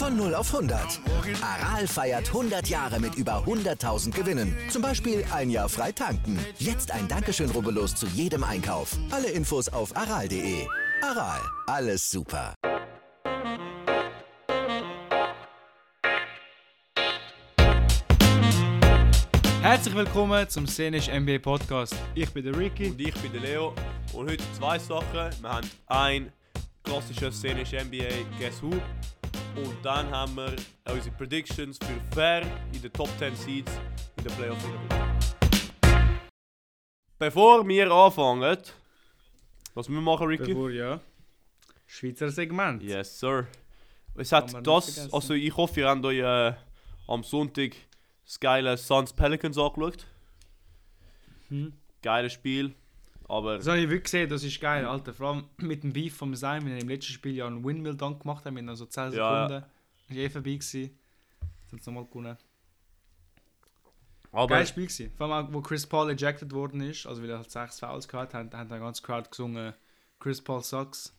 Von 0 auf 100. Aral feiert 100 Jahre mit über 100.000 Gewinnen. Zum Beispiel ein Jahr frei tanken. Jetzt ein Dankeschön, rubbellos zu jedem Einkauf. Alle Infos auf aral.de. Aral, alles super. Herzlich willkommen zum Szenisch NBA Podcast. Ich bin der Ricky. Und ich bin der Leo. Und heute zwei Sachen. Wir haben ein klassisches Szenisch NBA Guess Who. Und dann haben wir unsere Predictions für wer in den Top 10 Seeds in der Playoffs sind. Bevor wir anfangen, was wir machen, Ricky? Schweizer Segment. Yes, sir. Es hat das, also ich hoffe, ihr habt euch am Sonntag das geile Suns Pelicans angeschaut. Geiles Spiel. Aber Das habe ich wirklich gesehen, das ist geil, Alter. Vor allem mit dem Beef vom Sein, wenn er im letzten Spiel ja einen Windmill-Dunk gemacht hat, mit noch so 10 Sekunden. Ja. Das war vorbei gewesen. Jetzt haben sie nochmal gewonnen. aber Geiles Spiel gewesen. Vor allem auch, wo Chris Paul ejected worden ist, also weil er halt 6 Fouls gehabt hat, hat der ganze Crowd gesungen, Chris Paul sucks.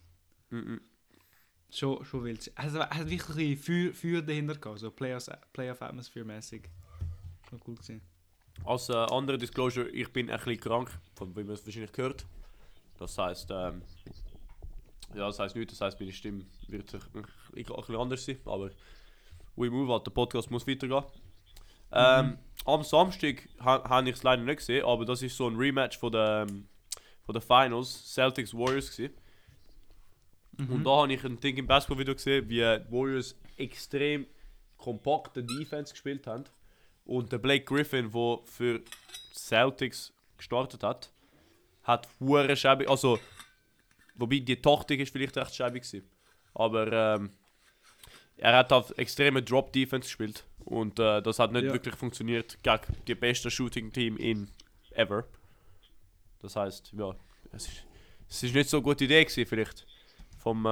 Schon wild. Also er hat wirklich Feuer dahinter gehabt, so Playoff-Atmosphere-mäßig. Schon cool gewesen. als andere Disclosure, ich bin ein bisschen krank, von wie man es wahrscheinlich gehört. Das heisst, ja, das heisst nichts, das heisst, meine Stimme wird ein bisschen anders sein, aber we move on, der Podcast muss weitergehen. Am Samstag habe ich es leider nicht gesehen, aber das ist so ein Rematch von der Finals, Celtics Warriors gewesen. Und da habe ich ein Ding im Basketball-Video gesehen, wie die Warriors extrem kompakte Defense gespielt haben. Und der Blake Griffin, der für Celtics gestartet hat hure schäbig, also wobei die Taktik ist vielleicht recht schäbig gewesen. Aber er hat auf extreme Drop-Defense gespielt und das hat nicht wirklich funktioniert gegen die beste Shooting-Team in ever. Das heisst, ja, es ist nicht so eine gute Idee gewesen, vielleicht vom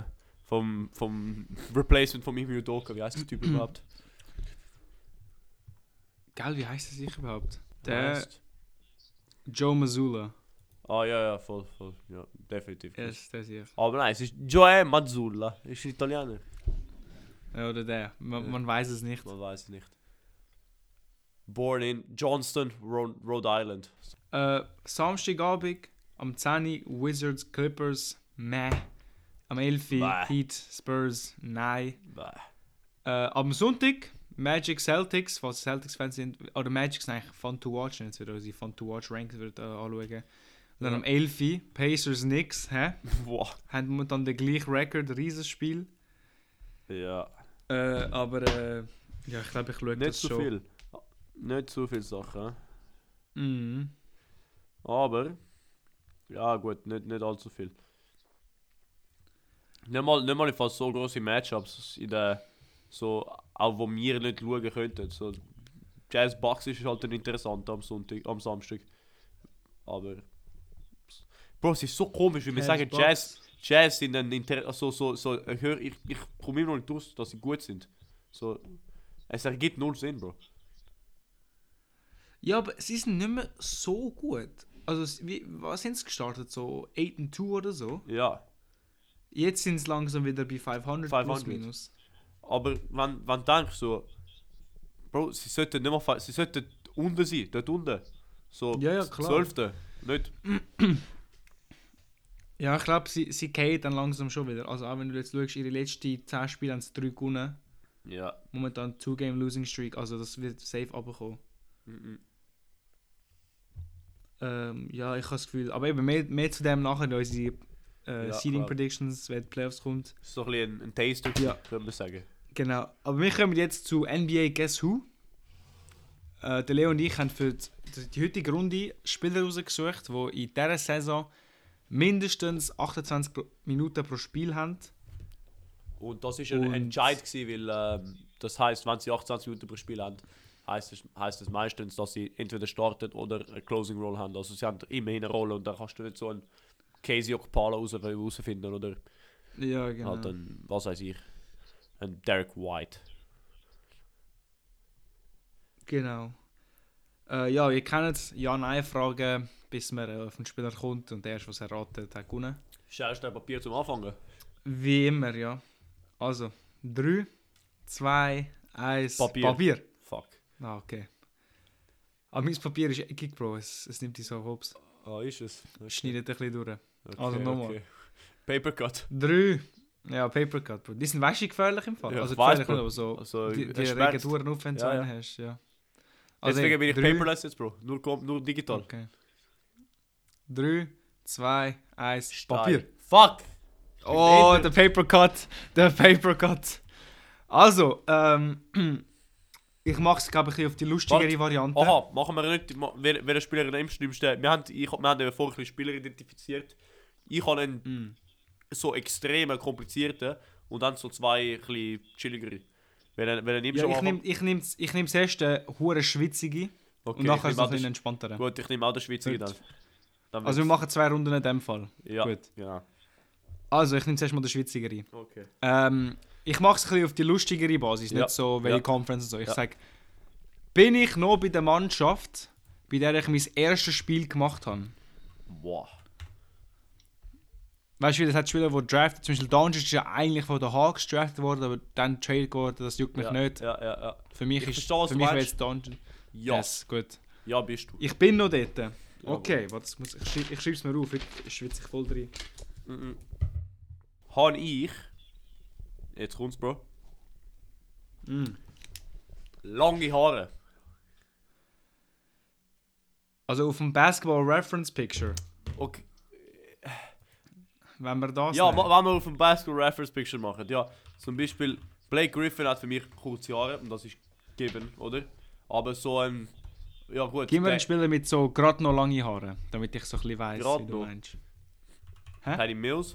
Replacement von Ime Udoka. Wie heisst der Typ überhaupt? Geil, wie heisst er sich überhaupt? Der Joe Mazzulla. Ah ja, voll, ja, definitiv. Ja, ist der sicher. Aber nein, es ist Joe Mazzulla, ist Italiener. Ja, oder der. Man weiß es nicht. Man weiß es nicht. Born in Johnston, Rhode Island. Samstagabend am 10 Uhr Wizards Clippers, meh. Am 11 Uhr Heat Spurs, nein. Am Sonntag Magic Celtics, falls Celtics-Fans sind, oder Magic sind eigentlich Fun to Watch, jetzt wird unsere Fun to Watch Ranks anschauen. Und dann am 11 Uhr Pacers Knicks, Wow. haben momentan den gleichen Rekord, Riesenspiel. Ja. Aber ja, ich glaube, ich schaue Nicht das so schon. viel. Nicht so viele Sachen. Mhm. Aber ja gut, nicht allzu viel. Nicht mal fast so große Matchups in der so, auch wo wir nicht schauen könnten. So, Jazz Bucks ist halt ein interessant am Samstag. Aber Bro, es ist so komisch, wie wir sagen, Jazz sind ein ich komme immer noch nicht raus, dass sie gut sind. So, es ergibt null Sinn, Bro. Ja, aber sie sind nicht mehr so gut. Also, was sind sie gestartet? So 8-2 oder so? Ja. Jetzt sind sie langsam wieder bei 500 plus minus. Aber wenn du denkst, so, Bro, sie sollten nicht mehr sie sollten unten sein, dort unten. So, Ja, klar. 12. Nicht. Ja, ich glaube, sie gehen dann langsam schon wieder. Also auch wenn du jetzt schaust, ihre letzten 10 Spiele haben sie 3 gewonnen. Ja. Momentan 2-Game-Losing-Streak, also das wird safe runterkommen. Ja, ich habe das Gefühl. Aber eben mehr zu dem nachher, da unsere Seeding Predictions, wenn die Playoffs kommt. So ein bisschen ein Taster, könnte man sagen. Genau. Aber wir kommen jetzt zu NBA Guess Who. Der Leo und ich haben für die heutige Runde Spieler rausgesucht, die in dieser Saison mindestens 28 Minuten pro Spiel haben. Und das war ein Entscheid gewesen, weil das heisst, wenn sie 28 Minuten pro Spiel haben, heisst es meistens, dass sie entweder starten oder eine Closing Roll haben. Also sie haben immerhin eine Rolle und dann kannst du nicht so einen Casey Okpala rausfinden oder ja, genau. halt ein, was weiß ich, ein Derek White. Genau. Ja, ihr kennt Ja-Nein-Fragen, bis man auf den Spieler kommt und der erste, was erratet, hat gewonnen. Schaust du ein Papier zum Anfangen? Wie immer, ja. Also, 3, 2, 1. Papier. Fuck. Ah, okay. Aber mein Papier ist eckig, Bro. Es nimmt dich so hops. Ah, ist es? Okay. Schneidet ein bisschen durch. Okay, Also nochmal. okay. Papercut. 3. Ja, Papercut, Bro. Die sind gefährlich im Fall. Ja, also ich weiss, gefährlich, aber so. Also, die es regen schmerzt. Touren auf, wenn du Ja, einen ja. hast. Ja. Also, Deswegen bin ich 3. paperless jetzt, Bro. Nur digital. Okay. 3, 2, 1. Stein. Papier. Fuck! Oh, Ende. der Papercut. Der Papercut. Also, ich mache es, glaube ich, auf die lustigere Warte. Variante. Aha, machen wir nicht. Welcher Spieler nimmst du? Wir haben ja vorher ein bisschen Spieler identifiziert. Ich habe einen so extrem komplizierten und dann so 2 ein bisschen chilligere. Welchen nimmst Ja, du? ich nehm zuerst den hure schwitzige Okay, und nachher ich so nehm ein auch den- entspannter. Gut, ich nehme auch den Schweizer Gut. dann. Also wir machen 2 Runden in dem Fall. Ja, Gut. genau. Also ich nehme zuerst mal den schwitzigere. Okay. Ich mache es ein bisschen auf die lustigere Basis, Ja. nicht so welche Ja. Conference und so. Ich Ja. sage, bin ich noch bei der Mannschaft, bei der ich mein erstes Spiel gemacht habe? Boah. Weißt du, das hat Spieler, die draften, zum Beispiel Doncic ist ja eigentlich von den Hawks draftet worden, aber dann Trade geworden, das juckt mich Ja, nicht. ja. Für mich Ich ist verstehe, was für du mich wäre meinst. jetzt Doncic. Ja. Yes, gut. Ja, bist du. Ich bin noch dort. Okay, warte, ich schreibe es mir auf, ich schwitze voll drin. Habe ich. Jetzt kommt's, Bro. Lange Haare. Also auf dem Basketball Reference Picture, Okay. wenn wir das Ja, nehmen. wenn wir auf dem Basketball Reference Picture machen. Ja, zum Beispiel Blake Griffin hat für mich kurze Haare und das ist given, oder? Aber so ein. Ja, gut. Gib mir einen Spieler mit so gerade noch lange Haare, damit ich so ein bisschen weiss, Grad wie du noch? meinst. Patty Mills.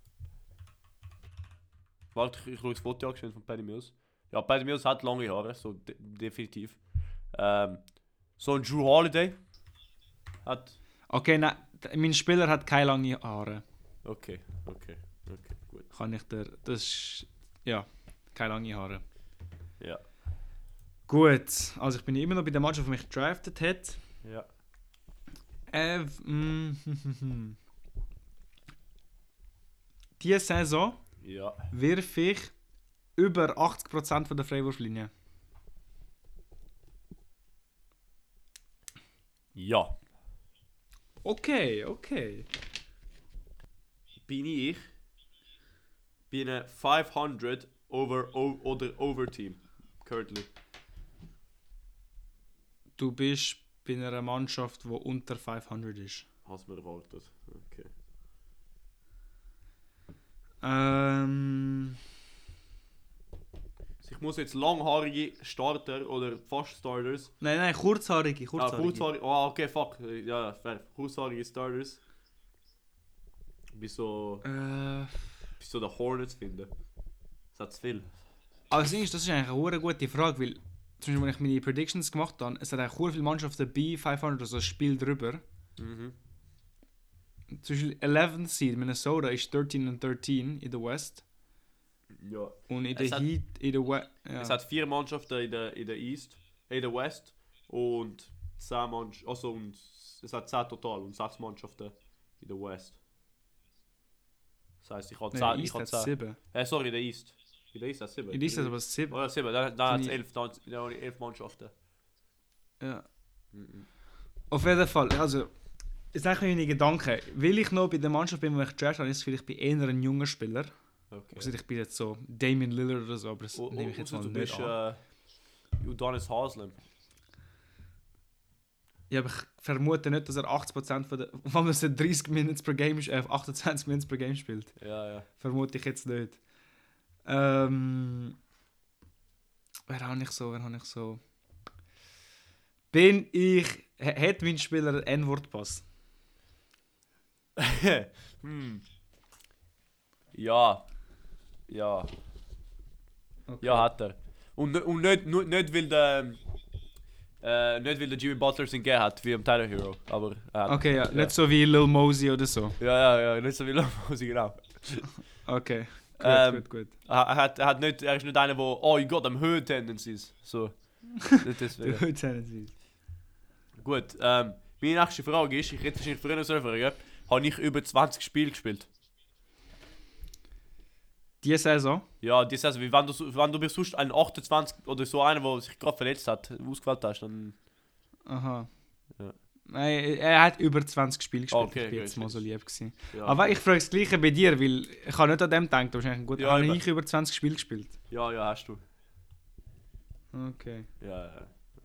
Warte, ich schaue das Foto an von Patty Mills. Ja, Patty Mills hat lange Haare, so definitiv. So ein Drew Holiday hat. Okay, nein, mein Spieler hat keine lange Haare. Okay, gut. Kann ich dir, das ist, ja, keine lange Haare. Ja. Gut, also ich bin immer noch bei der Mannschaft, die mich gedraftet hat. Ja. Diese Saison Ja. wirf ich über 80% von der Freiwurflinie. Ja. Okay. Bin ich bei einer 500 over Team currently. Du bist bei einer Mannschaft, die unter 500 ist. Hast du mir erwartet. Okay. Ich muss jetzt langhaarige Starter oder fast Starters. Nein, kurzhaarige. Kurzhaarige. Oh, okay, fuck. Ja, fair. Kurzhaarige Starters. Bis so der Hornets finden. Das hat zu viel. Aber das ist eigentlich eine gute Frage, weil zum Beispiel, wenn ich meine Predictions gemacht habe, es hat eigentlich sehr viele Mannschaften bei 500, also ein Spiel drüber. Mhm. Zum Beispiel 11th Seed Minnesota ist 13-13 in der West. Ja. Und in Es der hat- Heat, in der West. Ja. Es hat 4 Mannschaften in der East, in der West und 10 Mannschaften, also und es hat 10 total und 6 Mannschaften in der West. Das heisst, ich habe 10. Nein, in der East hat 7. Sorry, in der East. In der East hat es 7. In der East hat aber 7. Oder 7, dann hat es Die- 11, dann habe ich 11 Mannschaften. Ja. Auf jeden Fall, also, jetzt eigentlich meine Gedanken. Will ich noch bei der Mannschaft bin, wo ich draft habe, ist es vielleicht bei eher ein junger Spieler. Okay. Also ich bin jetzt so Damian Lillard oder so, aber das nehme ich jetzt mal du nicht bist an. Udonis Haslem. Ja, aber ich vermute nicht, dass er 80% von der... Wenn man 30 Minutes per Game, 28 Minutes per Game spielt. Ja. Vermute ich jetzt nicht. Wer habe ich so? Bin ich... Hat mein Spieler einen N-Wort-Pass? Ja. Okay. Ja, hat er. Und nicht weil der Jimmy Butler es gegeben hat, wie im Tyler Hero. Aber er hat. Okay, ja. Nicht so wie Lil Mosey oder so. Ja, nicht so wie Lomosi, genau. Okay. Gut. Er ist nicht einer, der, oh, you got them hood tendencies. So. Deswegen. Gut, Tendencies. Gut, meine nächste Frage ist, ich hätte wahrscheinlich früher so fragen, habe ich über 20 Spiele gespielt? Die Saison? Ja, die Saison. Wie wenn du mir sonst einen 28 oder so einen, der sich gerade verletzt hat, ausgewählt hast, dann... Aha. Ja. Nein, er hat über 20 Spiele gespielt. Okay, ich bin okay, jetzt mal so lieb gewesen. Ja. Aber ich frage das Gleiche bei dir, weil ich habe nicht an dem gedacht. Wahrscheinlich gut. Ja, Habe eben. ich über 20 Spiele gespielt? Ja, hast du. Okay. Ja.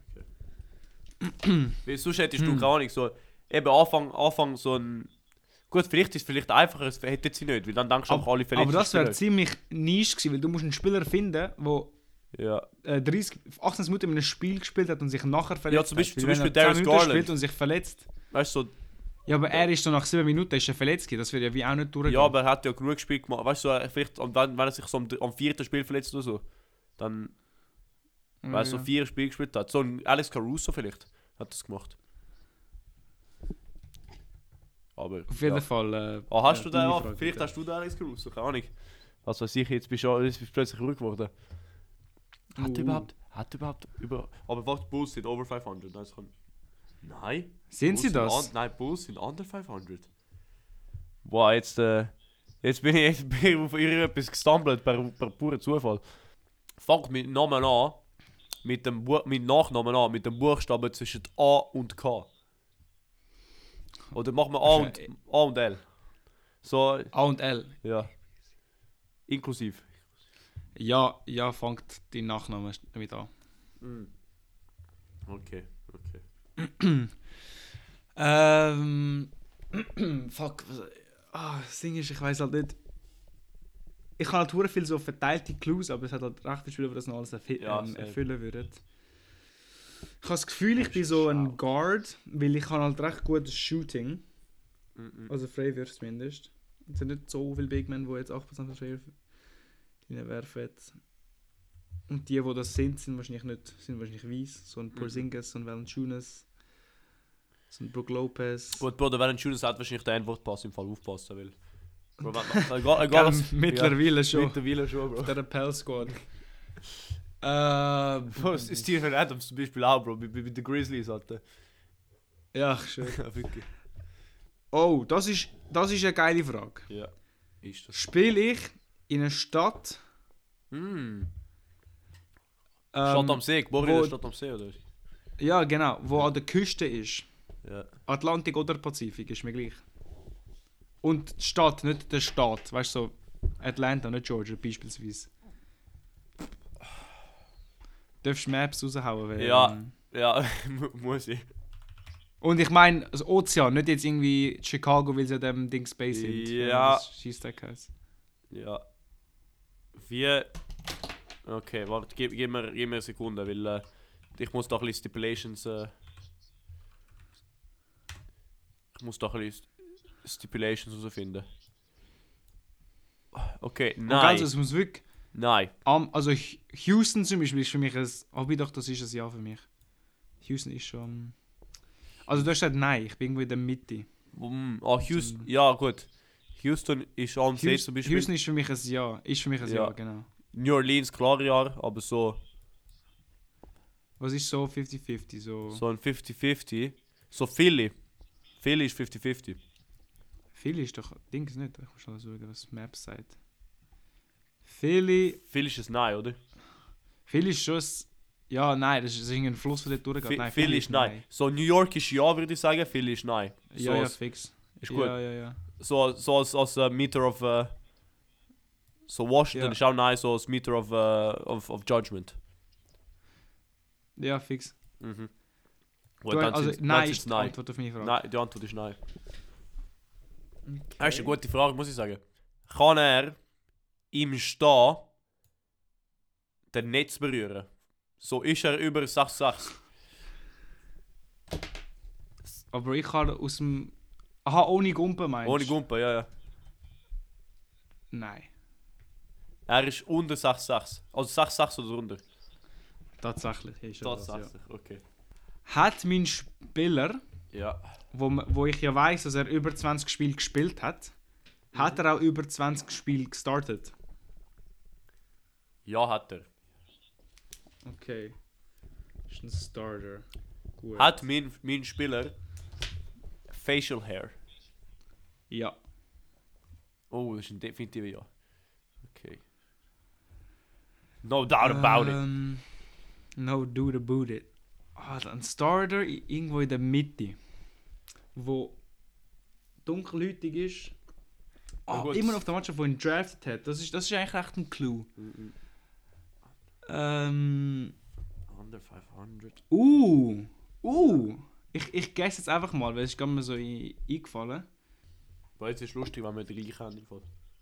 Okay. Weil sonst hättest du keine Ahnung, so... Eben Anfang so ein... Gut, vielleicht ist es vielleicht einfacher, es hätte sie nicht, weil dann denkst du einfach alle verletzt. Aber das wäre ziemlich niche gewesen, weil du musst einen Spieler finden, der Ja. 18 Minuten in einem Spiel gespielt hat und sich nachher verletzt. Ja, zum Beispiel Weil wenn er Darius 10 Minuten Garland. spielt und sich verletzt. Weißt du, so... Ja, aber er ist so nach 7 Minuten ist er verletzt gewesen. Das wird ja wie auch nicht durchgehen. Ja, aber er hat ja genug Spiel gemacht. Weißt du, so, vielleicht, und wenn er sich so am 4. Spiel verletzt oder so, dann... Weil er so 4 Spiele gespielt hat. So ein Alex Caruso vielleicht hat das gemacht. Aber... Auf jeden Fall. hast du den? deine Ja, Frage, vielleicht bitte. hast du den Alex Caruso, keine Ahnung. Was weiß ich, jetzt bist du plötzlich ruhig geworden. Hat er überhaupt über... Aber warte, Bulls sind over 500. Nein. Sind Bulls sie das? Nein, Bulls sind under 500. Wow, jetzt bin ich auf irgendetwas gestumbled per puren Zufall. Fangt mit Namen an, mit Nachnamen an, mit dem Buchstaben zwischen A und K. Oder machen wir A und L. So, A und L. ja. Inklusiv. Ja, fängt dein Nachname damit an. Okay. Fuck. Das Ding ist, ich weiß halt nicht. Ich habe halt hure viel so verteilte Clues, aber es hat halt recht Spiele, die das noch alles erfüllen würden. Ich habe das Gefühl, ich bin so ein Guard, weil ich habe halt recht gutes Shooting. Also Freiwürfe zumindest. Es sind nicht so viele Big Men, die jetzt 8% von Freiwürfen werfen. Und die das sind wahrscheinlich weiss. So ein Porzingis, so ein Valanciunas, so ein Brook Lopez. Gut, Bro, der Valanciunas hat wahrscheinlich den Antwortpass im Fall aufpassen, weil... Bro, egal was... Mittlerweile schon. Mittlerweile schon, Bro. Auf dieser Pell Squad. Bro, Steven Adams zum Beispiel auch, Bro, bei den Grizzlies, Alter. Ja, schön. Ja, wirklich. Oh, das ist eine geile Frage. Ja, ist das. Spiele ich in einer Stadt... Stadt am See, geboren in der Stadt am See, oder? Ja, genau. Wo an der Küste ist. Ja. Atlantik oder Pazifik, ist mir gleich. Und die Stadt, nicht der Staat. Weißt du, so Atlanta, nicht Georgia beispielsweise. Darfst du Maps raushauen? Weil, Ja, muss ich. Und ich meine, das Ozean, nicht jetzt irgendwie Chicago, weil sie an dem Ding Space sind. Ja. Schießtag heißt. Ja. Wie... Okay, warte, gib mir eine Sekunde, weil ich muss da ein bisschen Stipulations... ich muss da ein bisschen Stipulations herausfinden. Okay, nein. Also es muss wirklich... Nein. Also Houston zum Beispiel ist für mich ein... Doch, das ist ein Ja für mich. Houston ist schon... Also du hast gesagt nein, ich bin irgendwo in der Mitte. Houston... Ja, gut. Houston ist am See zum Beispiel... Houston ist für mich ein Ja. Ja, genau. New Orleans, klar ja, aber so... Was ist so 50-50? So ein 50-50. So Philly. Philly ist 50-50. Philly ist doch... Dings nicht. Ich muss schon schauen, was Maps sagt. Philly ist ein Nein, oder? Philly ist schon ein... Ja, nein, das ist ein Fluss, der dort durchgeht. Nein, Philly ist Nein. So New York ist Ja, würde ich sagen. Philly ist Nein. So ja, fix. Ist gut. Ja. So als Meter of... so Washington ist auch Nein, so als Meter of Judgment. Ja, fix. Mhm. Nein ist die Antwort auf meine Frage. Nein, die Antwort ist Nein. Okay. Das ist eine gute Frage, muss ich sagen. Kann er im Stehen den Netz berühren? So ist er über 6,6. Aber ich kann aus dem... Aha, ohne Gumpen meinst du? Ohne Gumpen, ja. Nein. Er ist unter 6,6. Also 6,6 oder unter? Tatsächlich. Ist Tatsächlich, das, ja. okay. Hat mein Spieler, Ja. wo ich ja weiss, dass er über 20 Spiele gespielt hat, hat er auch über 20 Spiele gestartet? Ja, hat er. Okay. Ist ein Starter. Gut. Hat mein Spieler Facial Hair? Ja. Oh, das ist ein definitiver Ja. Okay. No doubt about it. No doubt about it. Ein Starter irgendwo in der Mitte, wo dunkelhäutig ist. Immer auf der Mannschaft, die ihn drafted hat. Das ist eigentlich echt ein Clou. Under 500. Ich guess jetzt einfach mal, weil es ist mir so eingefallen. Weil es ist lustig, wenn wir den gleichen haben.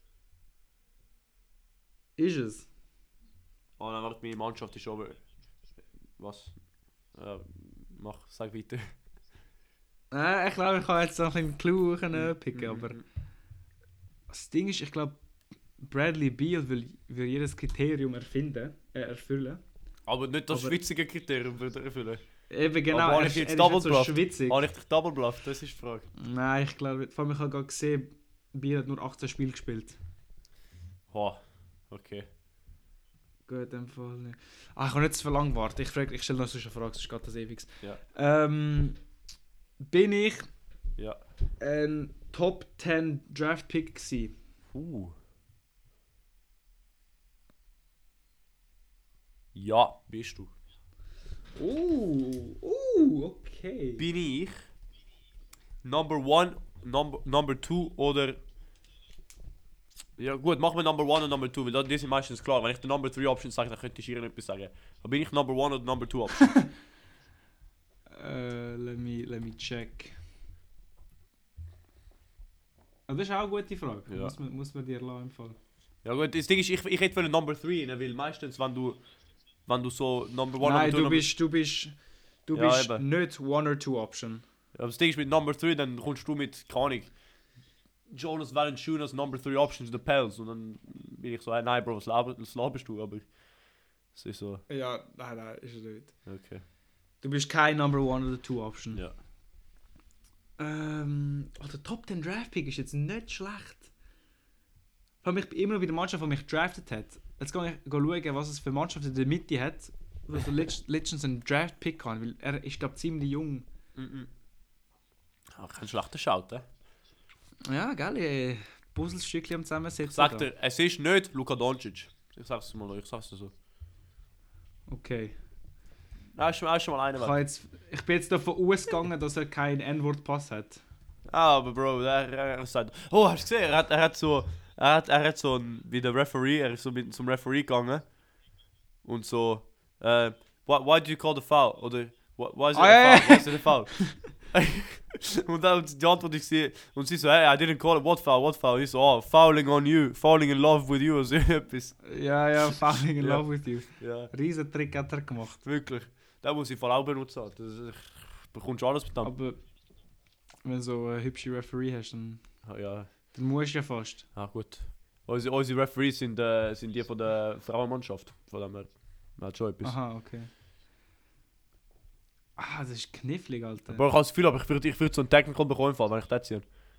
Ist es? Oh, dann wird meine Mannschaft ist aber... Was? Sag weiter. Ich glaube, ich kann jetzt noch einen Clou picken, aber... Das Ding ist, ich glaube, Bradley Beal will jedes Kriterium erfüllen. Aber nicht das schwitzige Kriterium erfüllen. Eben genau, er ist jetzt Double so schwitzig. Habe ich dich Double Bluff? Das ist die Frage. Nein, ich glaube, vor allem ich habe gerade gesehen, Beal hat nur 18 Spiele gespielt. Okay. Gut, in dem Fall nicht. Ich kann nicht zu lang warten. Ich stelle noch so eine Frage, sonst geht das ewig. Ja. Bin ich Ja. ein Top 10 Draft Pick gewesen? Ja, bist du. Okay. Bin ich Number 1, Number 2 oder... Ja gut, machen wir Number 1 und Number 2, weil die sind meistens klar. Wenn ich die Number 3 Option sage, dann könnte ich irgendetwas sagen. Aber bin ich Number 1 oder Number 2 Option? Let me check. Das ist auch eine gute Frage. Ja. Muss man dir lassen im Fall. Ja gut, das Ding ist, ich hätte für Number 3 rein, weil meistens, wenn du so Number 1 Nein, Number 2... du bist eben. nicht 1 or 2 Option. Aber das Ding ist, mit Number 3, dann kommst du mit, keine Ahnung, Jonas Valanciunas Number 3 Options the Pels. Und dann bin ich so, nein Bro, was laberst du? Aber es ist so... Ja, nein, ist es nicht. Okay. Du bist kein Number 1 oder 2 Option. Ja. Der Top 10 Draft Pick ist jetzt nicht schlecht. Vor allem, ich bin immer noch bei der Mannschaft, die mich drafted hat. Jetzt gehe ich schauen, was es für Mannschaft in der Mitte hat, wo so letztens einen Draft Pick hat, weil er ist, glaube ich, ziemlich jung. Kein schlechter Shout, Ja, geil, Puzzlestückchen am Zusammensetzen. Ich sag dir, es ist nicht Luka Doncic. Ich sag's dir so. Okay. Nein, ist schon mal einer weg. Ich bin jetzt davon ausgegangen, dass er keinen N-Wort-Pass hat. Aber Bro, er sagt... Oh, hast du gesehen? Er hat so wie der Referee, er ist so zum Referee gegangen. Und so... why do you call the foul? Oder... Why is it a foul? Why is it a foul? Und dann die Antwort ich sehe... Und sie so, hey, I didn't call it. What foul? Ich so, fouling on you. Falling in love with you. Also etwas. Ja, falling in love with you. Ja. Riesen Trick hat er gemacht. Wirklich. Den muss ich voll auch benutzen. Das bekommst du alles mit dem. Aber wenn du so eine hübsche Referee hast, dann musst du ja fast. Gut. Unsere Referees sind die von der Frauenmannschaft. Von dem her hat schon etwas. Aha, okay. Das ist knifflig, Alter. Aber ich habe das Gefühl, ich würde so einen Technical bekommen, wenn ich das ziehe.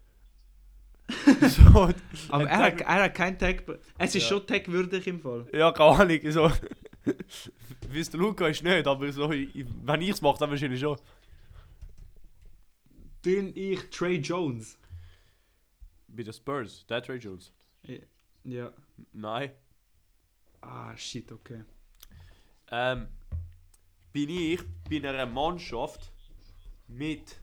So, aber er hat keinen Tag. Es ist schon tagwürdig im Fall. Ja, keine Ahnung. So. Wie es der Luca ist nicht, aber so, wenn ich es mache, dann wahrscheinlich schon. Bin ich Trey Jones? Bei den Spurs, der Trey Jones? Ja. Nein. Shit, okay. Bin ich bei einer Mannschaft mit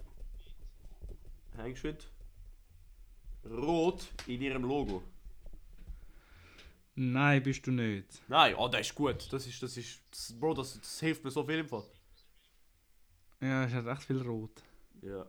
Rot in ihrem Logo? Nein, bist du nicht. Nein, das ist gut. Bro, das hilft mir so viel im Fall. Ja, es hat echt viel Rot. Ja.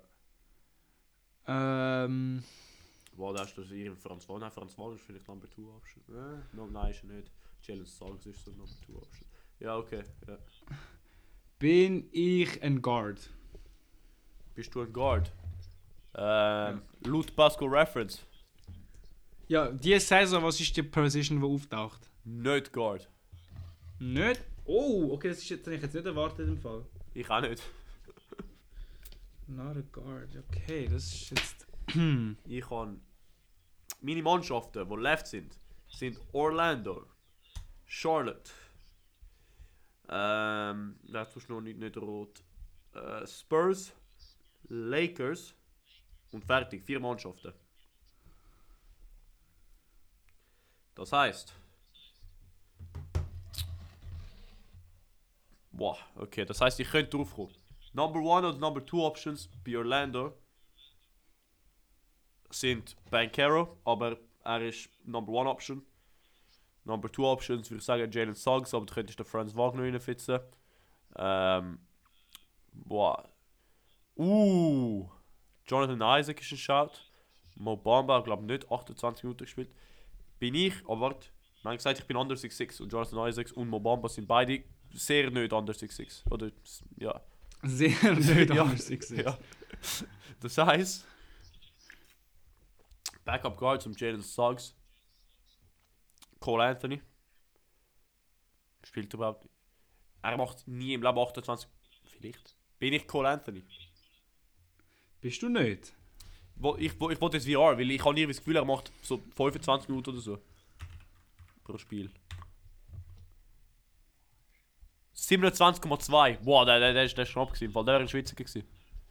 Wow, da ist das irgendwie Franz Wagner. Franz Wagner ist vielleicht Number 2 Option. Nein, ist er nicht. Jalen Suggs ist so Number 2 Option. Ja, okay. Ja. Bin ich ein Guard? Bist du ein Guard? Laut Basco Reference. Ja, diese Saison, was ist die Position, die auftaucht? Nicht Guard. Nicht? Oh, okay, das ist jetzt nicht erwartet im Fall. Ich auch nicht. Not a Guard, okay, das ist jetzt... Ich habe... Meine Mannschaften, die left sind Orlando, Charlotte, da tust du noch nicht rot, Spurs, Lakers und fertig, 4 Mannschaften. Das heisst, Boah, okay, das heisst, ich könnte drauf kommen. Number 1 oder Number 2 Options bei Orlando sind Banchero, aber er ist Number 1 Option. Number 2 Options würde ich sagen Jalen Suggs, aber du könntest den Franz Wagner reinfitzen. Boah. Jonathan Isaac ist ein Shout. Mo Bamba, glaube nicht 28 Minuten gespielt. Bin ich, aber warte, ich habe gesagt, ich bin under 6'6 und Jonathan Isaacs und Mo Bamba sind beide sehr nicht under 6'6. Oder, ja. Sehr nicht under 6'6. Ja. Das heisst, Backup Guard zum Jalen Suggs. Cole Anthony. Spielt überhaupt nicht. Er macht nie im Leben 28. Vielleicht. Bin ich Cole Anthony? Bist du nicht? Ich wollte jetzt VR, weil ich habe nie das Gefühl, er macht so 25 Minuten oder so. Pro Spiel. 27,2. Boah, der ist knapp gewesen, weil der war ein Schweizer gewesen.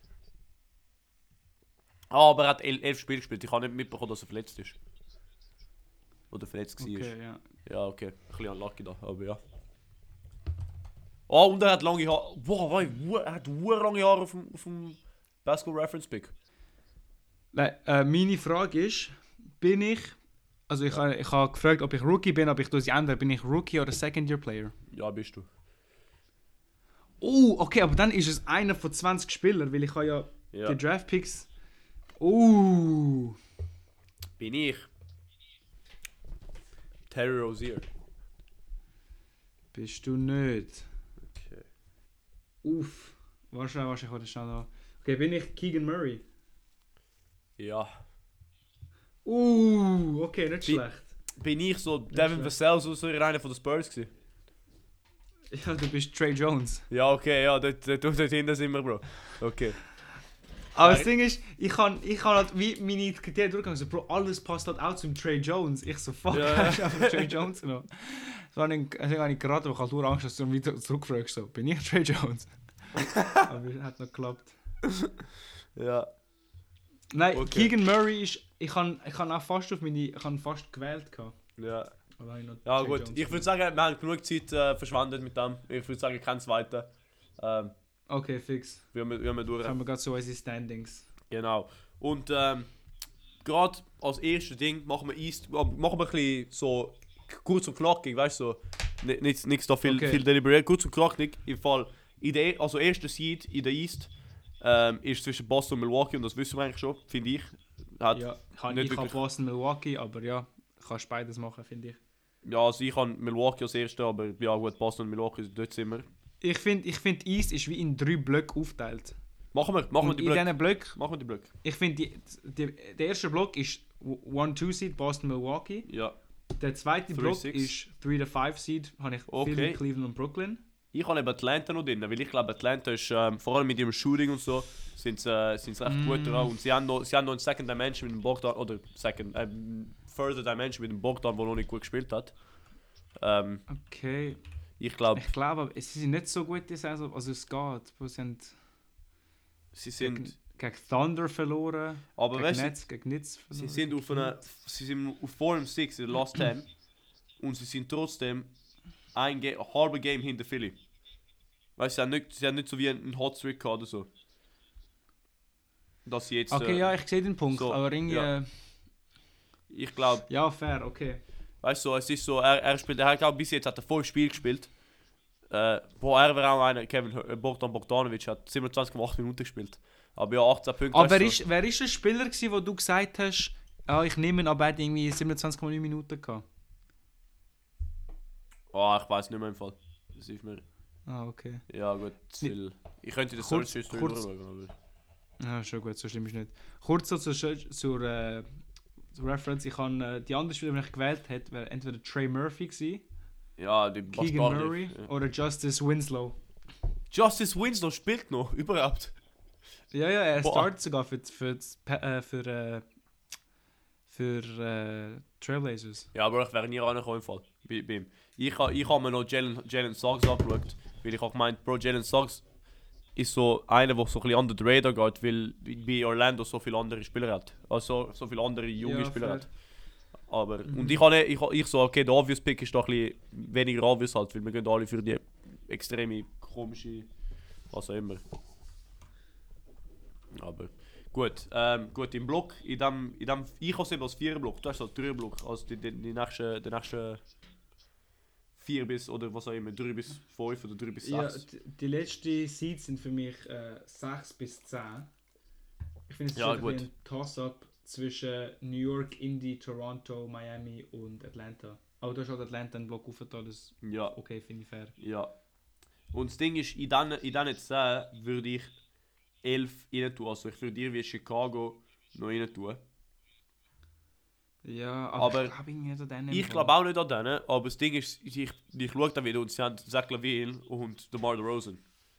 Aber er hat 11 Spiele gespielt. Ich habe nicht mitbekommen, dass er verletzt ist. Oder verletzt war. Okay, ja. Ja, okay. Ein bisschen unlucky da, aber ja. Oh, und er hat lange Haare. Boah, er hat lange Haare auf dem Basketball Reference Pick. Nein, meine Frage ist, bin ich... Also ich habe gefragt, ob ich Rookie bin, aber ich tue sie ändern. Bin ich Rookie oder Second Year Player? Ja, bist du. Oh, okay, aber dann ist es einer von 20 Spielern, weil ich habe ja die Draft Picks... Bin ich Terry Rozier? Bist du nicht? Okay. Wahrscheinlich heute schnell da. Okay, bin ich Keegan Murray? Ja. Okay, nicht schlecht. Bin ich so Devin Vassell, so einer von den Spurs gewesen? Ja, du bist Trey Jones. Ja, okay, ja, dort hinten sind wir, Bro. Okay. Aber das Ding ist, ich kann halt wie meine Kriterien durchgegangen, so, Bro, alles passt halt auch zum Trey Jones. Ich so, fuck, hast du einfach Trey Jones genommen? Deswegen habe ich gerade, aber ich habe Angst, dass du wieder zurückfragst, so, bin ich Trey Jones? Aber es hat noch geklappt. Ja. Nein, Okay. Keegan Murray ist, ich habe auch fast fast gewählt gehabt. Ja. Ja Gut, ich würde sagen, wir haben genug Zeit verschwendet mit dem. Ich würde sagen, kein zweiter. Okay, fix. Wir haben durch. Haben wir gerade so unsere Standings. Genau. Und gerade als erstes Ding machen wir ein bisschen so kurz und knackig, weißt du, so, nichts da viel deliberiert, kurz und knackig. Im Fall, erster Seed in der East ist zwischen Boston und Milwaukee und das wissen wir eigentlich schon, finde ich. Ich habe Boston, Milwaukee, aber ja, kannst beides machen, finde ich. Ja, also ich habe Milwaukee als erster, aber ja gut, Boston und Milwaukee, dort sind wir. Ich finde, East ist wie in 3 Blöcke aufgeteilt. Machen wir die Blöcke. Machen wir die Blöcke. Ich finde, der erste Block ist 1-2 Seed, Boston, Milwaukee. Ja. Der zweite Block 3-6. ist 3-5 Seed, habe ich viel mit Cleveland und Brooklyn. Ich habe eben Atlanta noch drin, weil ich glaube, Atlanta ist vor allem mit ihrem Shooting und so sind sie recht gut dran. Und sie haben noch eine Second Dimension mit dem Bogdan, oder Further Dimension mit dem Bogdan, der noch nicht gut gespielt hat. Okay. Ich glaube, aber sie sind nicht so gut, also es geht. Sie sind gegen Thunder verloren, aber gegen Nets verloren. Sie sind auf 4-6 in der Last 10 und sie sind trotzdem ein halber Game hinter Philly. Weißt du, sie haben nicht so wie einen Hot Streak gehabt oder so. Dass sie jetzt, okay, ja, ich sehe den Punkt, so, aber irgendwie... Ja. Ich glaube... Ja, fair, okay. Weißt du, es ist so, er glaube bis jetzt hat er 5 Spiele gespielt. Er wäre auch einer, Bogdanovic hat 27,8 Minuten gespielt. Aber ja, 18 Punkte. Aber wer ist der Spieler gewesen, wo du gesagt hast, ich nehme ihn, aber er hat irgendwie 27,9 Minuten gehabt? Ich weiß nicht mehr im Fall. Das ist mir... okay. Ja gut, ich könnte das Search History schauen, aber... Ja, schon gut, so schlimm ist nicht. Kurz so zur Reference, ich habe die anderen Spieler, die ich gewählt hätte, wäre entweder Trey Murphy gewesen, ja, die Keegan Murray oder Justice Winslow. Justice Winslow spielt noch, überhaupt? Ja, er startet sogar für Trailblazers. Ja, aber ich wäre nie rangekommen im Fall. Bei ihm. Ich habe mir noch Jalen Suggs angeschaut, weil ich auch gemeint, Bro, Jalen Suggs ist so einer, der so ein bisschen under the radar geht, weil bei Orlando so viele andere Spieler hat. Also so viele andere junge Spieler hat. Aber, und ich so, okay, der obvious Pick ist doch ein bisschen weniger obvious halt, weil wir gehen alle für die extreme komische, was auch immer. Aber gut, gut im Block, ich habe es eben als 4er-Block, du hast als 3er-Block, also die nächsten 4 bis, oder was auch immer, 3 bis 5 oder 3 bis 6. Ja, die letzten Seeds sind für mich 6 bis 10. Ich finde es Ja, ist ein Toss-up zwischen New York, Indy, Toronto, Miami und Atlanta. Aber du hast halt Atlanta einen Block aufgetan, das Ja. okay, finde ich fair. Ja. Und das Ding ist, in diesen 10 würde ich 11 rein tun. Also ich würde dir wie Chicago noch rein tun. Ja, Aber ich glaube nicht an denen. Ich glaube auch nicht an denen, aber das Ding ist, ich schaue da wieder und sie haben Zach LaVine und DeMar DeRozan.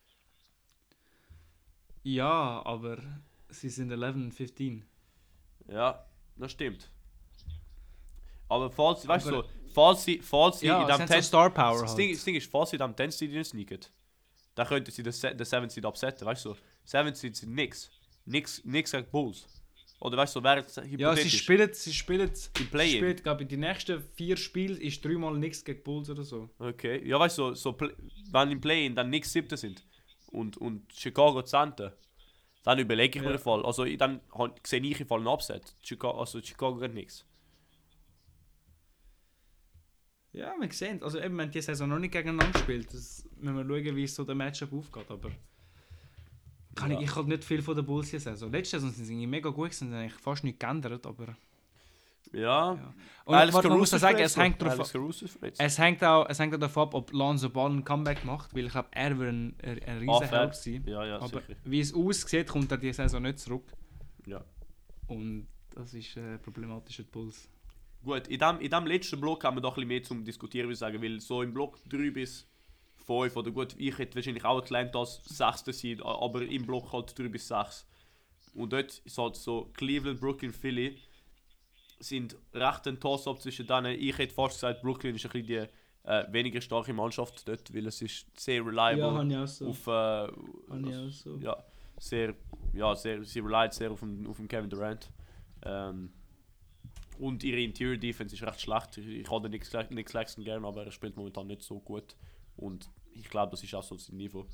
Ja, aber sie sind 11 und 15. Ja, das stimmt. Aber falls sie Ja, in dem sie haben so Star Power das halt. Ding ist, falls sie in dem 10 Seed rein sneaken, dann könnten sie den 7 Seed absetzen, weißt du? 7 Seed sind nix gegen Bulls. Oder weißt du, wäre es hypothetisch. Ja, sie spielen Im Play-in. glaube ich, die nächsten 4 Spiele ist 3-mal nichts gegen Bulls oder so. Okay, ja weißt du, wenn im Play-in dann nix 7 sind und Chicago 10, dann überlege ich mir den Fall. Also dann sehe ich im Fall einen Upset. Chicago geht nichts. Ja, wir sehen also eben, wir haben diese Saison noch nicht gegeneinander gespielt. Das müssen wir schauen, wie so der Matchup aufgeht, aber ich habe nicht viel von der Bulls diese Saison. Letzte Saison sind sie mega gut, sind eigentlich fast nicht geändert, aber Ja. Und Alex man muss Caruso sagen, ist es hängt auch davon ab, ob Lonzo Ball ein Comeback macht, weil ich glaube, er wird ein riesen Help sein. Ja, Aber sicher. wie es aussieht, kommt er diese Saison nicht zurück. Ja. Und das ist problematisch für die Bulls. Gut, in dem letzten Block haben wir doch ein bisschen mehr zum Diskutieren, würde ich sagen, weil so im Block 3 bis 5, oder gut, ich hätte wahrscheinlich auch Atlanta als 6. Seed, aber im Block halt 3 bis 6. Und dort ist halt so Cleveland, Brooklyn, Philly sind recht ein Toss-up zwischen denen. Ich hätte fast gesagt, Brooklyn ist ein bisschen die weniger starke Mannschaft dort, weil es ist sehr reliable. Ja, habe ich auch so. Sie relied sehr auf den Kevin Durant. Und ihre Interior Defense ist recht schlecht. Ich habe Nick Claxton gerne, aber er spielt momentan nicht so gut. Und ich glaube, das ist auch so sein Niveau.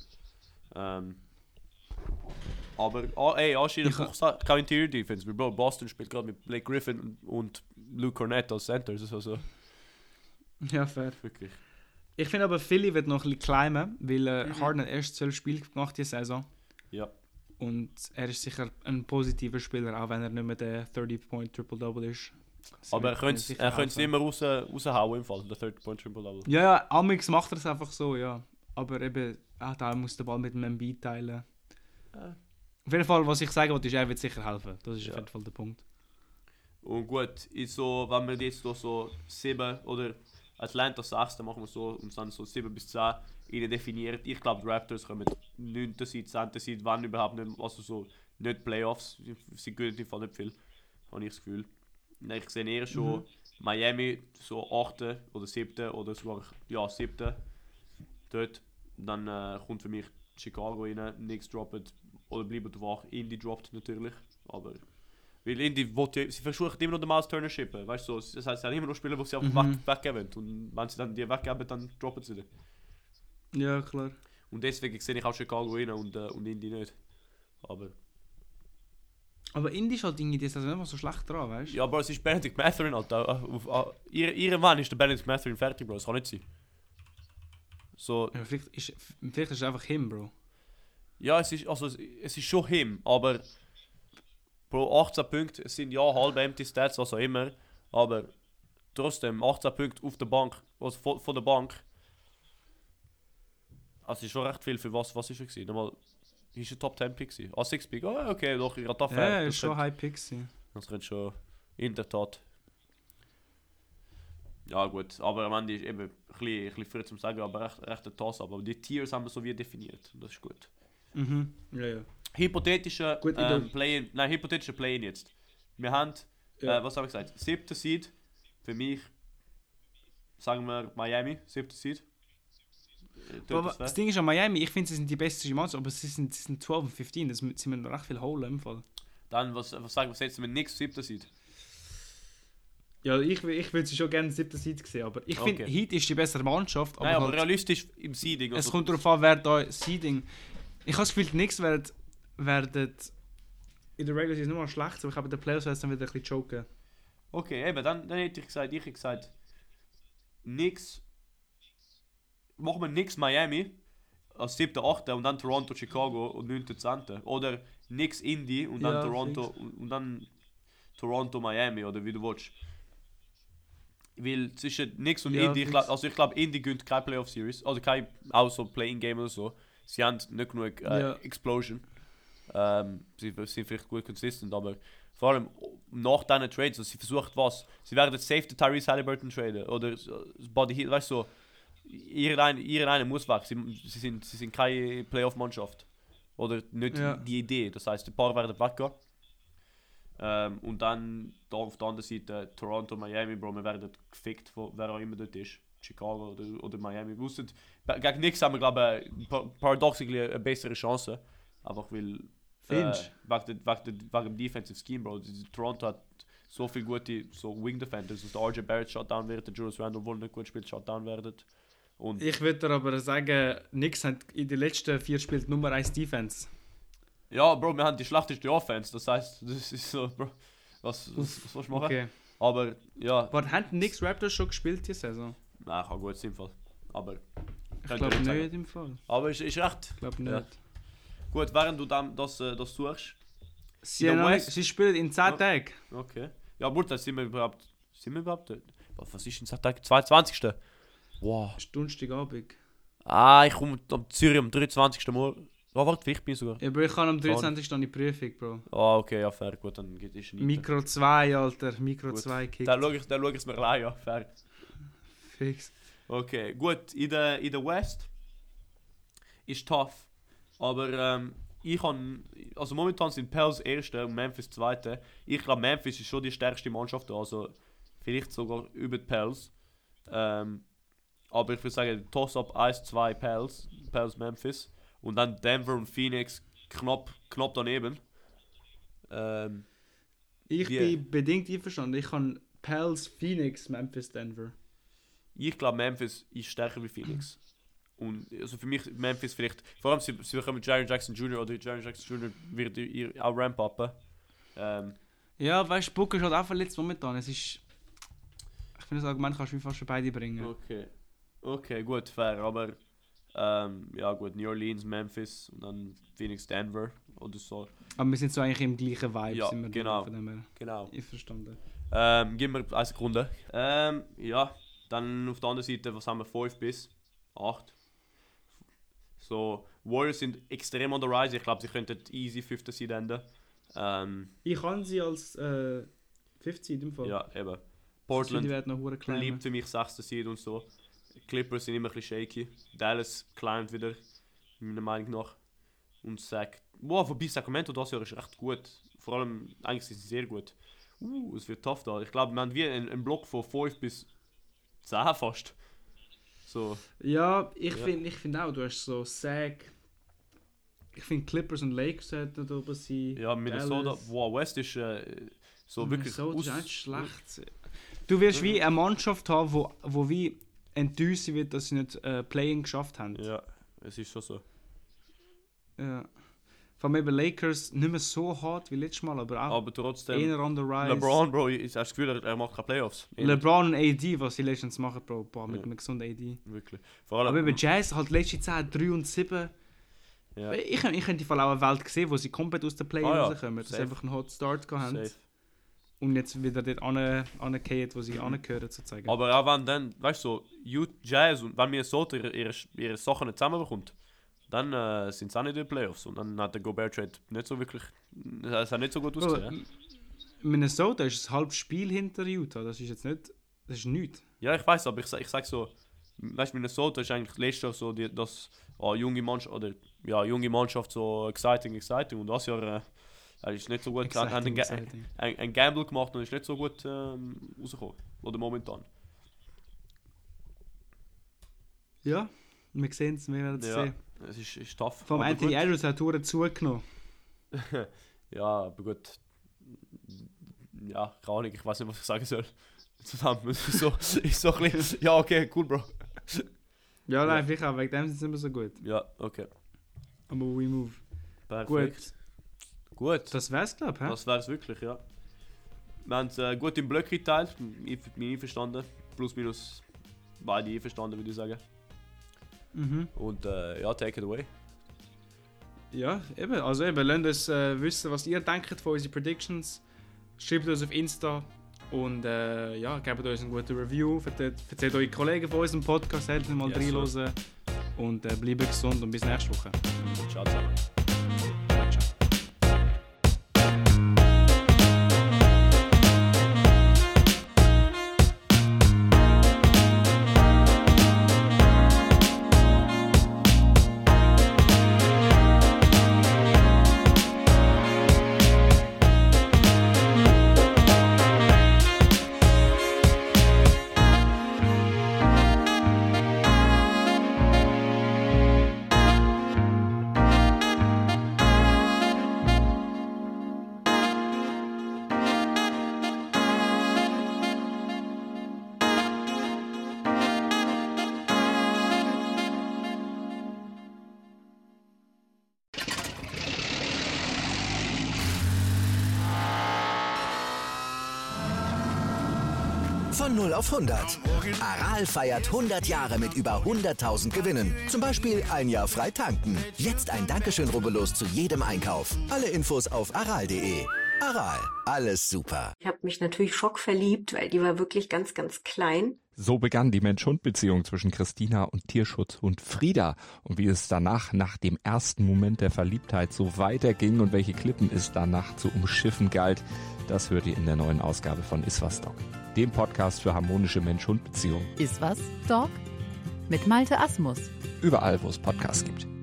Aber anscheinend braucht es keine Interior Defense. Weil Boston spielt gerade mit Blake Griffin und Luke Cornett als Centers. Also, ja, fair. wirklich. Ich finde aber, Philly wird noch ein bisschen climben, weil Harden erst 12 Spiele gemacht diese Saison. Ja. Und er ist sicher ein positiver Spieler, auch wenn er nicht mehr der 30-Point Triple-Double ist. Aber er könnte es immer raushauen im Fall, der 30-Point Triple-Double. Ja, amix macht er es einfach so, ja. Aber eben, da muss der Ball mit dem Embiid teilen. Auf jeden Fall, was ich sagen wollte, ist, er wird sicher helfen. Das ist auf jeden Fall der Punkt. Und gut, wenn wir jetzt so 7 oder Atlanta 6, dann machen wir so und dann so 7 bis 10 ihnen definiert. Ich glaube, die Raptors kommen 9. Seed, 10. Seed, wenn überhaupt nicht, also so nicht Playoffs. Sie gewinnen im Fall nicht viel, habe ich das Gefühl. Ich sehe eher schon Miami so 8. oder 7. oder sogar 7. Dort. Dann kommt für mich Chicago rein, Knicks droppen oder bleiben wach. Indy droppt natürlich, aber weil Indy sie versuchen immer noch den Miles Turner schippen, weißt du, das heißt, sie haben immer noch Spieler, die sie einfach weggeben und wenn sie dann die weggeben, dann droppen sie die. Ja, klar. Und deswegen sehe ich auch Chicago rein und Indy nicht. Aber Indy ist halt irgendwie die Saison immer so schlecht dran, weißt du? Ja, aber es ist Benedict Mathurin halt. Ihre Mann ist der Benedict Mathurin fertig, Bro, das kann nicht sein. So. Ja, vielleicht ist es einfach him, Bro. Ja, es ist schon him, aber Bro, 18 Punkte, es sind ja halb empty Stats, was auch immer, aber trotzdem 18 Punkte auf der Bank, also von der Bank. Also ist schon recht viel für was ist er gewesen? Nochmal, ist ein Top 10 Pick gewesen? 6 Pick, okay, doch, ich hatte fair. Ja, ist schon High Pick gewesen. Das könnte schon in der Tat. Ja gut, aber am Ende ist eben ein bisschen früh zum Sagen, aber recht ein Toss, aber die Tiers haben wir so wie definiert, das ist gut. Ja. Hypothetische Play-in jetzt. Wir haben, was habe ich gesagt, 7. Seed, für mich, sagen wir Miami, 7. Seed. Aber das Ding ist an Miami, ich finde, sie sind die beste Mannschaft, aber sie sind 12 und 15, das sind wir recht viel holen im Fall. Dann, was sagen wir, setzen wir nichts 7. Seed? Ja, ich würde sie schon gerne 7. Seed sehen, aber ich finde, Heat ist die bessere Mannschaft. Aber, aber realistisch im Seeding. Es kommt darauf an, wer da Seeding... Ich habe das Gefühl, die Knicks werden in der Regular Season nur mal schlecht, aber ich habe in den Playoffs dann wieder ein bisschen joken. Okay, eben, dann hätte ich gesagt, Knicks... Machen wir Knicks Miami als 7., 8. und dann Toronto, Chicago und 9., 10. Oder Knicks Indy und dann Toronto und dann Toronto, Miami oder wie du willst. Weil zwischen Knicks und Indy, ich glaube Indy gönnt keine Playoff Series, also kein auch so Playing Game oder so. Sie haben nicht genug Explosion. Sie sind vielleicht gut consistent, aber vor allem nach diesen Trades, also sie versucht was. Sie werden safe den Tyrese Halliburton traden oder Body Heat, weißt du so. Irgendeiner muss weg. Sie sind keine Playoff-Mannschaft. Oder nicht die Idee. Das heisst, ein paar werden weggehen. Und dann da auf der anderen Seite Toronto, Miami, Bro, wir werden gefickt, wer auch immer dort ist. Chicago oder Miami. Gegen Knicks haben wir, glaube ich, paradoxically eine bessere Chance. Einfach weil wegen dem Defensive Scheme, Bro. Toronto hat so viele gute Wing Defenders, dass der RJ Barrett Shutdown wird, der Julius Randle, wohl nicht gut spielt, Shutdown werden. Und ich würde aber sagen, Knicks hat in den letzten 4 Spielen Nummer 1 Defense. Ja, Bro, wir haben die schlechteste Offense, das heisst, das ist so, Bro, was willst du machen? Okay. Aber, ja. Aber haben die Knicks Raptors schon gespielt diese Saison? Nein, kann gut sein, aber... Ich glaube nicht im Fall. Aber ist recht. Ich glaube nicht. Ja. Gut, während du das suchst... Sie spielen in 10 Tagen. Okay. Ja, gut, dann sind wir überhaupt dort? Was ist in 10 Tagen? 22. Wow. Das ist Donnerstagabend. Ich komme am Zürich am 23. Morgen. Oh, warte, ich bin sogar. Ja, aber ich kann am 23. eine Prüfung, Bro. Okay, ja, fair. Gut, dann geht es nicht. Mikro 2, Alter. Mikro 2 kickt. Dann schaue ich es mir gleich an. Fair. Fix. Okay, gut. In der West ist tough. Aber also momentan sind Pels 1. und Memphis 2. Ich glaube, Memphis ist schon die stärkste Mannschaft. Also vielleicht sogar über die Pels. Aber ich würde sagen, Toss-Up 1-2 Pels Memphis. Und dann Denver und Phoenix knapp daneben. Ich bin bedingt einverstanden. Ich kann Pels, Phoenix, Memphis, Denver. Ich glaube, Memphis ist stärker wie Phoenix. Und also für mich Memphis vielleicht, vor allem sie bekommen Jaren Jackson Jr. oder Jaren Jackson Jr. wird auch ramp-upen. Ja, weißt du, Booker ist halt auch verletzt momentan. Ich finde, das Argument kannst du fast für beide bringen. Okay, gut, fair, aber ja gut, New Orleans, Memphis und dann Phoenix, Denver oder so. Aber wir sind so eigentlich im gleichen Vibe. Ja, sind wir genau. Ich verstanden. Gib mir eine Sekunde. Ja, dann auf der anderen Seite, was haben wir? 5 bis 8. So, Warriors sind extrem on the rise. Ich glaube, sie könnten easy 5. Seed enden. Ich kann sie als 5. Seed im Fall. Ja, eben. Portland liebt für mich 6. Seed und so. Clippers sind immer ein bisschen shaky. Dallas climbed wieder, meiner Meinung nach. Und sagt, wobei Sacramento das Jahr ist recht gut. Vor allem, eigentlich sind sie sehr gut. Es wird tough da. Ich glaube, wir haben wie einen Block von 5 bis 10 fast. So. Ja, ich finde auch, du hast so Sack. Ich finde Clippers und Lakers sollten da oben sein. Ja, Minnesota, West ist so wirklich Minnesota ist nicht schlecht. Du wirst wie eine Mannschaft haben, wo wie enttäuscht wird, dass sie nicht Playing geschafft haben. Ja, es ist schon so. Ja. Von mir Lakers nicht mehr so hart wie letztes Mal, aber trotzdem, eher on the rise. LeBron, Bro, ich habe das Gefühl, er macht keine Playoffs. LeBron und AD, was sie letztens machen, Bro, mit einem gesunden AD. Wirklich. Vor allem, aber über Jazz halt letzte Zeit 3 und 7. Ja. Ich habe die Fall auch eine Welt gesehen, wo sie komplett aus der Play-In rauskommen. Dass sie einfach einen Hot Start haben. Und jetzt wieder dort angehen, wo sie angehören, sozusagen. Aber auch wenn dann, weißt du, so, Jazz und wenn Minnesota ihre Sachen nicht zusammenbekommt, dann sind sie auch nicht in den Playoffs. Und dann hat der Gobert-Trade nicht so wirklich, das hat nicht so gut ausgesehen. Minnesota ist ein halbes Spiel hinter Utah, das ist jetzt nicht, das ist nichts. Ja, ich weiß, aber ich sag so, weißt du, Minnesota ist eigentlich letztes Jahr so, junge Mannschaft so exciting. Und das Jahr ist nicht so gut, hat ein Gamble gemacht und ist nicht so gut rausgekommen. Oder momentan. Ja, wir sehen es, wir werden es sehen. Es ist tough. Vom Anthony Edwards hat er zugenommen. Ja, aber gut. Ja, keine Ahnung, ich weiß nicht, was ich sagen soll. zusammen. So, ist so ein bisschen, ja, okay, cool, Bro. Ja, nein, vielleicht auch, wegen dem sind sie immer so gut. Ja, okay. Aber we move. Perfekt. Gut. Das wär's, glaube ich. Das wär's wirklich, ja. Wir haben es gut in Blöcke geteilt, ich bin einverstanden. Plus, minus beide einverstanden, würde ich sagen. Und ja, take it away. Ja, eben. Also eben, lasst uns wissen, was ihr denkt von unseren Predictions. Schreibt uns auf Insta und ja, gebt uns eine gute Review. Erzählt eure Kollegen von unserem Podcast, helft mal reinhören. Und bleibt gesund und bis nächste Woche. Ciao zusammen. Von 0 auf 100. Aral feiert 100 Jahre mit über 100.000 Gewinnen. Zum Beispiel ein Jahr frei tanken. Jetzt ein Dankeschön, rubbellos zu jedem Einkauf. Alle Infos auf aral.de. Aral, alles super. Ich habe mich natürlich schockverliebt, weil die war wirklich ganz, ganz klein. So begann die Mensch-Hund-Beziehung zwischen Christina und Tierschutzhund Frieda. Und wie es danach, nach dem ersten Moment der Verliebtheit, so weiterging und welche Klippen es danach zu umschiffen galt, das hört ihr in der neuen Ausgabe von Iswas Dog, dem Podcast für harmonische Mensch-Hund-Beziehungen. Iswas Dog? Mit Malte Asmus. Überall, wo es Podcasts gibt.